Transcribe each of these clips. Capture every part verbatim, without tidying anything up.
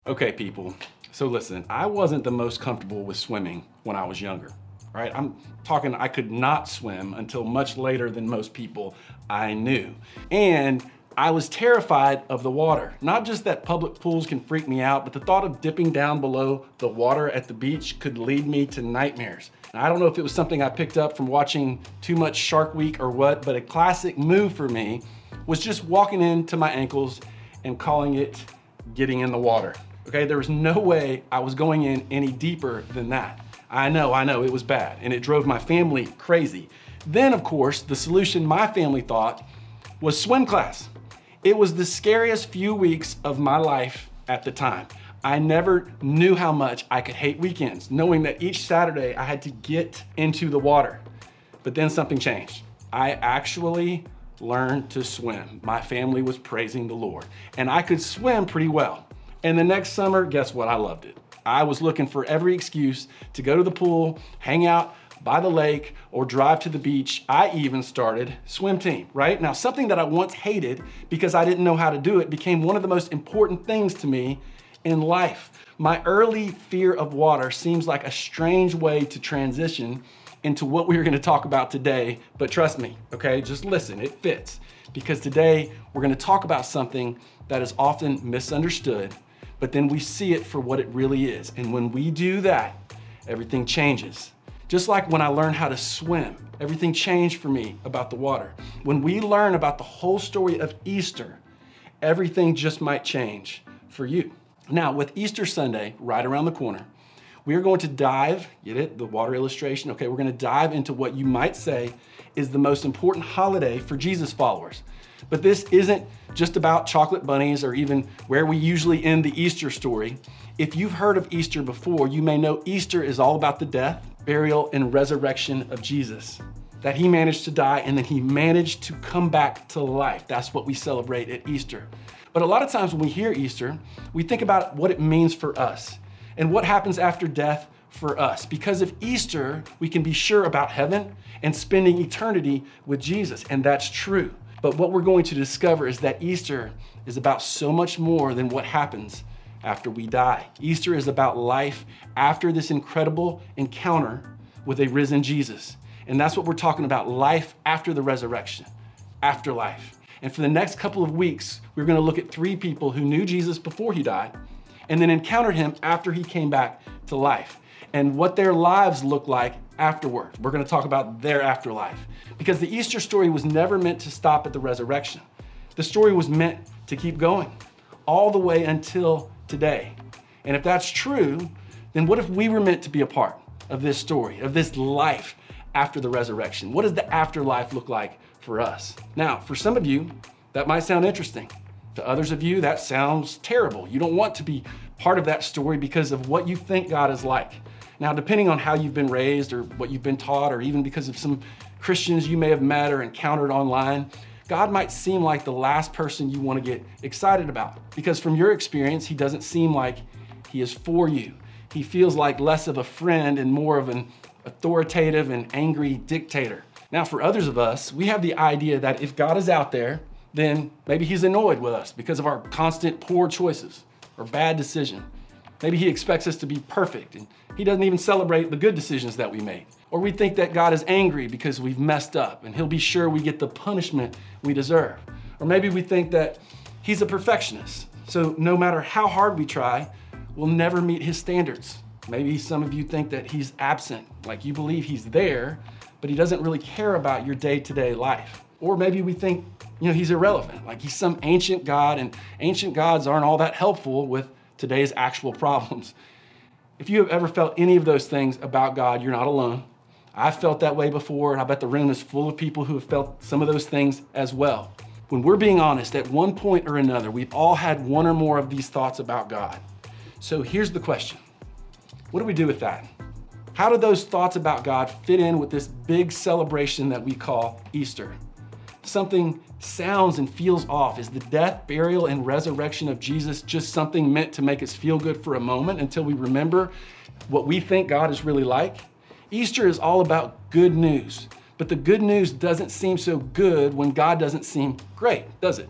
Okay, people, so listen, I wasn't the most comfortable with swimming when I was younger, right? I'm talking, I could not swim until much later than most people I knew. And I was terrified of the water. Not just that public pools can freak me out, but the thought of dipping down below the water at the beach could lead me to nightmares. Now, I don't know if it was something I picked up from watching too much Shark Week or what, but a classic move for me was just walking into my ankles and calling it getting in the water. Okay, there was no way I was going in any deeper than that. I know, I know, it was bad, and it drove my family crazy. Then, of course, the solution my family thought was swim class. It was the scariest few weeks of my life at the time. I never knew how much I could hate weekends, knowing that each Saturday I had to get into the water. But then something changed. I actually learned to swim. My family was praising the Lord, and I could swim pretty well. And the next summer, guess what? I loved it. I was looking for every excuse to go to the pool, hang out by the lake, or drive to the beach. I even started swim team, right? Now, something that I once hated because I didn't know how to do it became one of the most important things to me in life. My early fear of water seems like a strange way to transition into what we're gonna talk about today, but trust me, okay? Just listen, it fits. Because today, we're gonna talk about something that is often misunderstood, but then we see it for what it really is. And when we do that, everything changes. Just like when I learned how to swim, everything changed for me about the water. When we learn about the whole story of Easter, everything just might change for you. Now, with Easter Sunday right around the corner, we are going to dive, get it, the water illustration, okay, we're gonna dive into what you might say is the most important holiday for Jesus followers. But this isn't just about chocolate bunnies or even where we usually end the Easter story. If you've heard of Easter before, you may know Easter is all about the death, burial, and resurrection of Jesus. That he managed to die and then he managed to come back to life. That's what we celebrate at Easter. But a lot of times when we hear Easter, we think about what it means for us and what happens after death for us. Because of Easter, we can be sure about heaven and spending eternity with Jesus, and that's true. But what we're going to discover is that Easter is about so much more than what happens after we die. Easter is about life after this incredible encounter with a risen Jesus. And that's what we're talking about, life after the resurrection, afterlife. And for the next couple of weeks, we're gonna look at three people who knew Jesus before he died and then encountered him after he came back to life and what their lives look like afterward. We're gonna talk about their afterlife because the Easter story was never meant to stop at the resurrection. The story was meant to keep going all the way until today. And if that's true, then what if we were meant to be a part of this story, of this life after the resurrection? What does the afterlife look like for us? Now, for some of you, that might sound interesting. To others of you, that sounds terrible. You don't want to be part of that story because of what you think God is like. Now, depending on how you've been raised or what you've been taught, or even because of some Christians you may have met or encountered online, God might seem like the last person you want to get excited about. Because from your experience, he doesn't seem like he is for you. He feels like less of a friend and more of an authoritative and angry dictator. Now, for others of us, we have the idea that if God is out there, then maybe he's annoyed with us because of our constant poor choices or bad decision. Maybe he expects us to be perfect and he doesn't even celebrate the good decisions that we made. Or we think that God is angry because we've messed up and he'll be sure we get the punishment we deserve. Or maybe we think that he's a perfectionist, so no matter how hard we try, we'll never meet his standards. Maybe some of you think that he's absent, like you believe he's there, but he doesn't really care about your day-to-day life. Or maybe we think, you know, he's irrelevant, like he's some ancient God, and ancient gods aren't all that helpful with today's actual problems. If you have ever felt any of those things about God, you're not alone. I've felt that way before, and I bet the room is full of people who have felt some of those things as well. When we're being honest, at one point or another, we've all had one or more of these thoughts about God. So here's the question. What do we do with that? How do those thoughts about God fit in with this big celebration that we call Easter? Something sounds and feels off. Is the death, burial, and resurrection of Jesus just something meant to make us feel good for a moment until we remember what we think God is really like? Easter is all about good news, but the good news doesn't seem so good when God doesn't seem great, does it?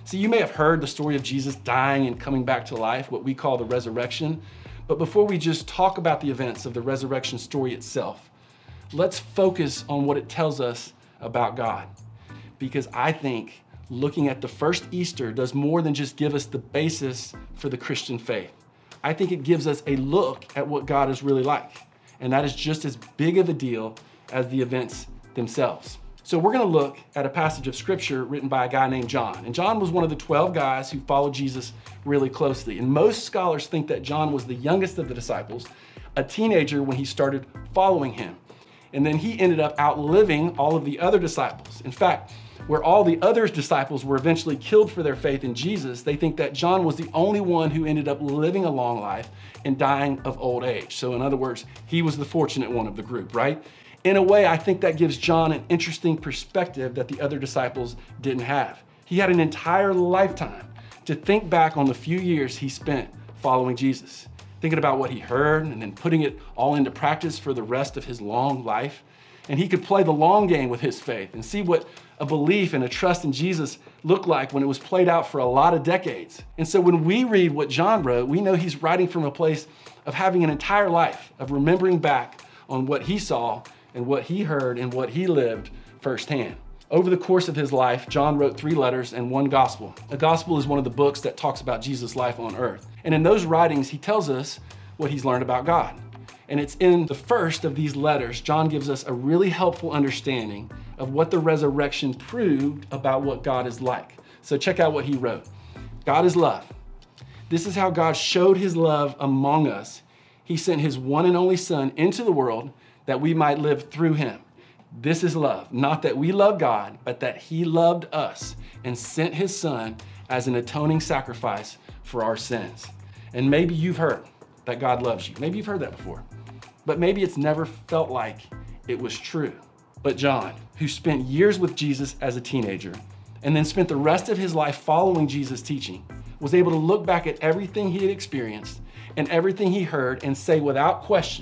See, you may have heard the story of Jesus dying and coming back to life, what we call the resurrection. But before we just talk about the events of the resurrection story itself, let's focus on what it tells us about God. Because I think looking at the first Easter does more than just give us the basis for the Christian faith. I think it gives us a look at what God is really like. And that is just as big of a deal as the events themselves. So we're gonna look at a passage of scripture written by a guy named John. And John was one of the twelve guys who followed Jesus really closely. And most scholars think that John was the youngest of the disciples, a teenager when he started following him. And then he ended up outliving all of the other disciples. In fact, where all the other disciples were eventually killed for their faith in Jesus, they think that John was the only one who ended up living a long life and dying of old age. So in other words, he was the fortunate one of the group, right? In a way, I think that gives John an interesting perspective that the other disciples didn't have. He had an entire lifetime to think back on the few years he spent following Jesus, thinking about what he heard and then putting it all into practice for the rest of his long life. And he could play the long game with his faith and see what a belief and a trust in Jesus looked like when it was played out for a lot of decades. And so when we read what John wrote, we know he's writing from a place of having an entire life, of remembering back on what he saw and what he heard and what he lived firsthand. Over the course of his life, John wrote three letters and one gospel. A gospel is one of the books that talks about Jesus' life on earth. And in those writings, he tells us what he's learned about God. And it's in the first of these letters, John gives us a really helpful understanding of what the resurrection proved about what God is like. So check out what he wrote. God is love. This is how God showed his love among us. He sent his one and only Son into the world that we might live through him. This is love, not that we love God, but that he loved us and sent his Son as an atoning sacrifice for our sins. And maybe you've heard that God loves you. Maybe you've heard that before, but maybe it's never felt like it was true. But John, who spent years with Jesus as a teenager and then spent the rest of his life following Jesus' teaching, was able to look back at everything he had experienced and everything he heard and say without question,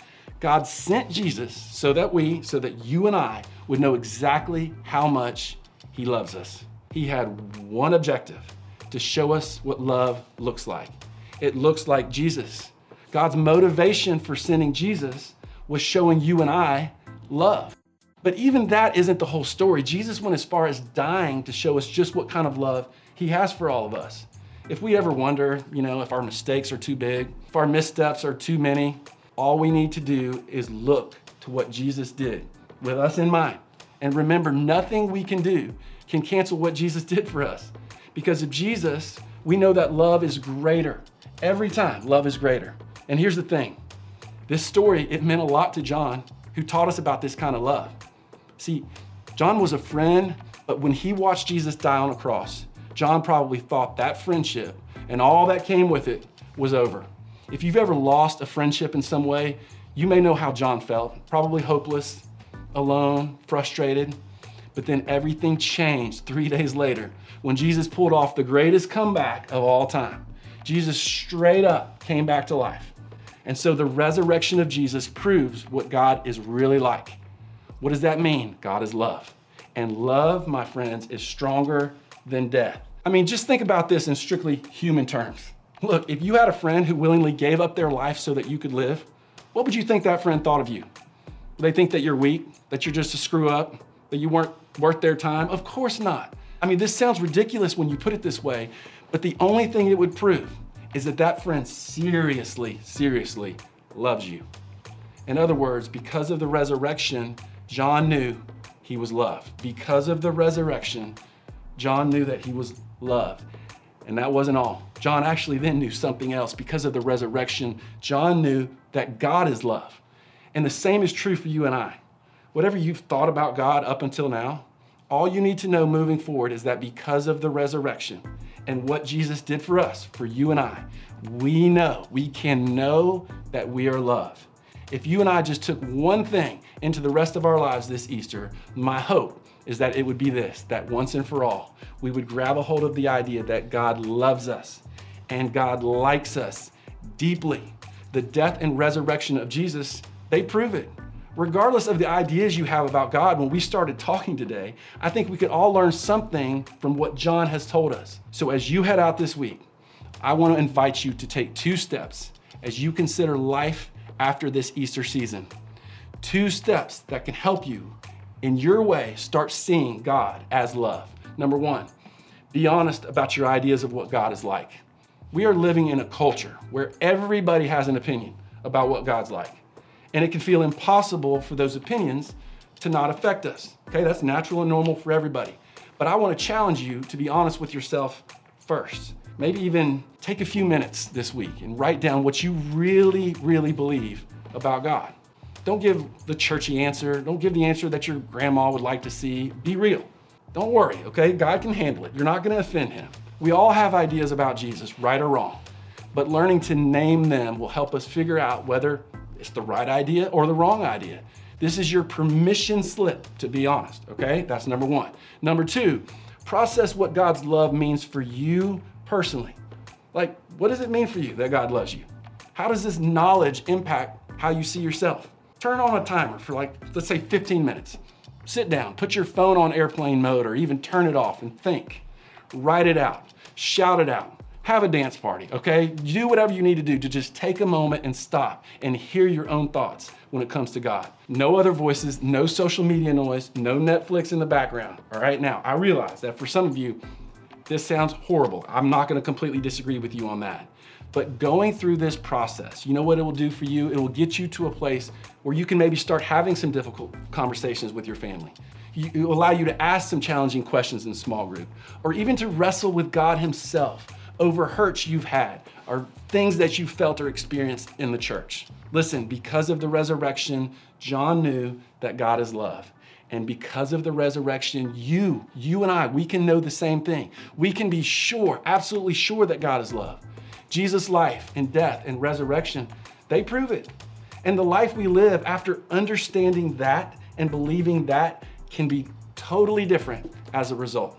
God sent Jesus so that we, so that you and I would know exactly how much he loves us. He had one objective, to show us what love looks like. It looks like Jesus. God's motivation for sending Jesus was showing you and I love. But even that isn't the whole story. Jesus went as far as dying to show us just what kind of love he has for all of us. If we ever wonder, you know, if our mistakes are too big, if our missteps are too many, all we need to do is look to what Jesus did with us in mind. And remember, nothing we can do can cancel what Jesus did for us. Because of Jesus, we know that love is greater. Every time, love is greater. And here's the thing. This story, it meant a lot to John, who taught us about this kind of love. See, John was a friend, but when he watched Jesus die on a cross, John probably thought that friendship and all that came with it was over. If you've ever lost a friendship in some way, you may know how John felt. Probably hopeless, alone, frustrated. But then everything changed three days later when Jesus pulled off the greatest comeback of all time. Jesus straight up came back to life. And so the resurrection of Jesus proves what God is really like. What does that mean? God is love. And love, my friends, is stronger than death. I mean, just think about this in strictly human terms. Look, if you had a friend who willingly gave up their life so that you could live, what would you think that friend thought of you? Would they think that you're weak, that you're just a screw up, that you weren't worth their time? Of course not. I mean, this sounds ridiculous when you put it this way, but the only thing it would prove is that that friend seriously, seriously loves you. In other words, because of the resurrection, John knew he was loved. Because of the resurrection, John knew that he was loved. And that wasn't all. John actually then knew something else. Because of the resurrection, John knew that God is love. And the same is true for you and I. Whatever you've thought about God up until now, all you need to know moving forward is that because of the resurrection and what Jesus did for us, for you and I, we know, we can know that we are loved. If you and I just took one thing into the rest of our lives this Easter, my hope is that it would be this, that once and for all, we would grab a hold of the idea that God loves us and God likes us deeply. The death and resurrection of Jesus, they prove it. regardless of the ideas you have about God, when we started talking today, I think we could all learn something from what John has told us. So as you head out this week, I want to invite you to take two steps as you consider life after this Easter season. Two steps that can help you, in your way, start seeing God as love. Number one, be honest about your ideas of what God is like. We are living in a culture where everybody has an opinion about what God's like. And it can feel impossible for those opinions to not affect us. Okay, that's natural and normal for everybody. But I want to challenge you to be honest with yourself first. Maybe even take a few minutes this week and write down what you really, really believe about God. Don't give the churchy answer. Don't give the answer that your grandma would like to see. Be real. Don't worry, okay? God can handle it. You're not going to offend him. We all have ideas about Jesus, right or wrong. But learning to name them will help us figure out whether it's the right idea or the wrong idea. This is your permission slip to be honest, okay? That's number one. Number two, process what God's love means for you personally. Like, what does it mean for you that God loves you? How does this knowledge impact how you see yourself? Turn on a timer for like, let's say fifteen minutes. Sit down, put your phone on airplane mode or even turn it off and think. Write it out, shout it out. Have a dance party, okay? Do whatever you need to do to just take a moment and stop and hear your own thoughts when it comes to God. No other voices, no social media noise, no Netflix in the background, all right? Now, I realize that for some of you, this sounds horrible. I'm not gonna completely disagree with you on that. But going through this process, you know what it will do for you? It will get you to a place where you can maybe start having some difficult conversations with your family. It will allow you to ask some challenging questions in small group, or even to wrestle with God himself over hurts you've had or things that you felt or experienced in the church. Listen, because of the resurrection, John knew that God is love. And because of the resurrection, you, you and I, we can know the same thing. We can be sure, absolutely sure that God is love. Jesus' life and death and resurrection, they prove it. And the life we live after understanding that and believing that can be totally different as a result.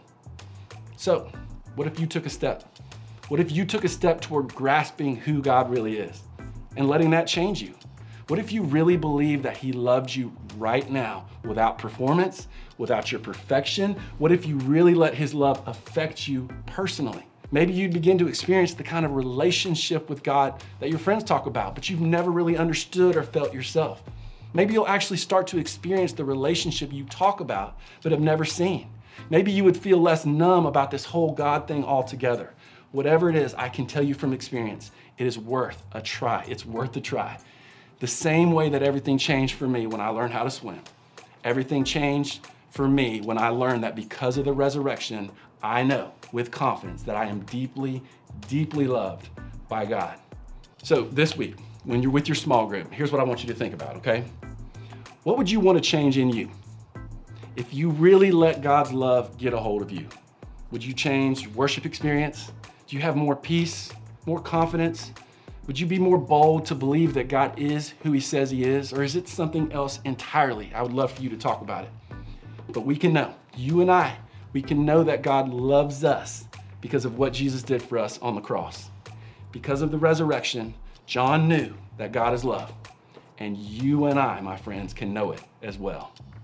So, what if you took a step? What if you took a step toward grasping who God really is and letting that change you? What if you really believe that he loved you right now without performance, without your perfection? What if you really let his love affect you personally? Maybe you'd begin to experience the kind of relationship with God that your friends talk about, but you've never really understood or felt yourself. Maybe you'll actually start to experience the relationship you talk about, but have never seen. Maybe you would feel less numb about this whole God thing altogether. Whatever it is, I can tell you from experience, it is worth a try. It's worth a try. The same way that everything changed for me when I learned how to swim. Everything changed for me when I learned that because of the resurrection, I know with confidence that I am deeply, deeply loved by God. So this week, when you're with your small group, here's what I want you to think about, okay? What would you want to change in you? If you really let God's love get a hold of you, would you change your worship experience? Do you have more peace, more confidence? Would you be more bold to believe that God is who he says he is? Or is it something else entirely? I would love for you to talk about it. But we can know, you and I, we can know that God loves us because of what Jesus did for us on the cross. Because of the resurrection, John knew that God is love. And you and I, my friends, can know it as well.